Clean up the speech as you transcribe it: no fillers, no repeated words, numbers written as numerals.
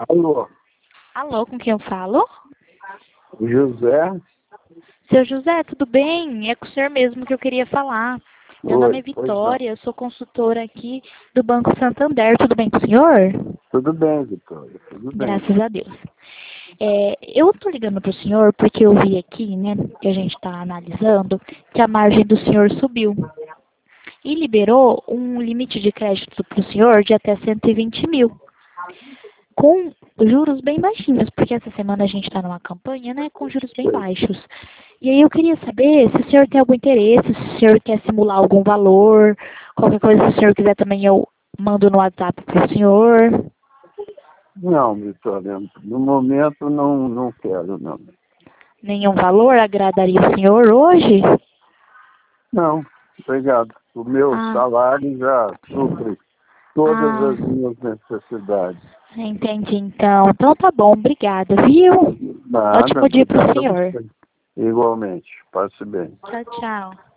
Alô, Alô, com quem eu falo? José? Seu José, tudo bem? É com o senhor mesmo que eu queria falar. Meu nome Oi, é pois não. Vitória, eu sou consultora aqui do Banco Santander. Tudo bem com o senhor? Tudo bem, Vitória, tudo bem. Graças a Deus. Eu estou ligando para o senhor porque eu vi aqui, né, que a gente está analisando, que a margem do senhor subiu. E liberou um limite de crédito para o senhor de até 120 mil. Com juros bem baixinhos, porque essa semana a gente está numa campanha, né, com juros bem Sei. baixos. E aí eu queria saber se o senhor tem algum interesse, se o senhor quer simular algum valor, qualquer coisa, se o senhor quiser também eu mando no WhatsApp para o senhor. Não, Vitória, no momento não quero, não. Nenhum valor agradaria o senhor hoje? Não, obrigado. O meu Ah, salário já supre todas ah, as minhas necessidades. entendi então. Então tá bom, obrigada, viu? Nada, Ótimo dia para o obrigado a senhor. você. Igualmente, passe bem. Tchau, tchau.